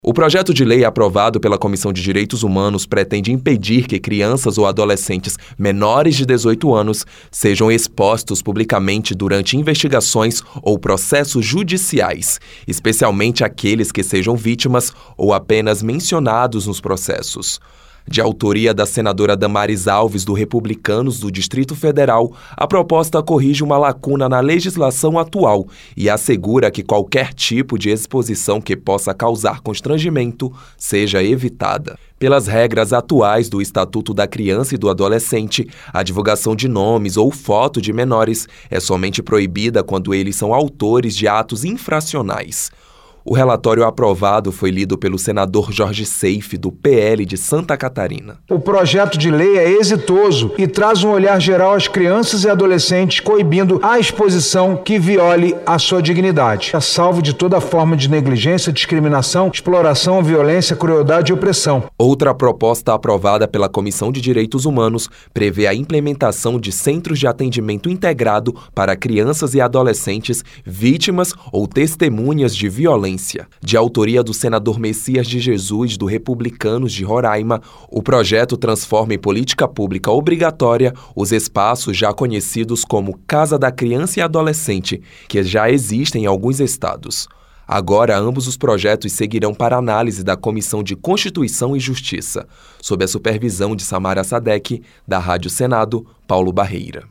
O projeto de lei aprovado pela Comissão de Direitos Humanos pretende impedir que crianças ou adolescentes menores de 18 anos sejam expostos publicamente durante investigações ou processos judiciais, especialmente aqueles que sejam vítimas ou apenas mencionados nos processos. De autoria da senadora Damares Alves, do Republicanos do Distrito Federal, a proposta corrige uma lacuna na legislação atual e assegura que qualquer tipo de exposição que possa causar constrangimento seja evitada. Pelas regras atuais do Estatuto da Criança e do Adolescente, a divulgação de nomes ou foto de menores é somente proibida quando eles são autores de atos infracionais. O relatório aprovado foi lido pelo senador Jorge Seife, do PL de Santa Catarina. O projeto de lei é exitoso e traz um olhar geral às crianças e adolescentes, coibindo a exposição que viole a sua dignidade, a salvo de toda forma de negligência, discriminação, exploração, violência, crueldade e opressão. Outra proposta aprovada pela Comissão de Direitos Humanos prevê a implementação de centros de atendimento integrado para crianças e adolescentes vítimas ou testemunhas de violência. De autoria do senador Messias de Jesus, do Republicanos de Roraima, o projeto transforma em política pública obrigatória os espaços já conhecidos como Casa da Criança e Adolescente, que já existem em alguns estados. Agora, ambos os projetos seguirão para análise da Comissão de Constituição e Justiça, sob a supervisão de Samara Sadek, da Rádio Senado, Paulo Barreira.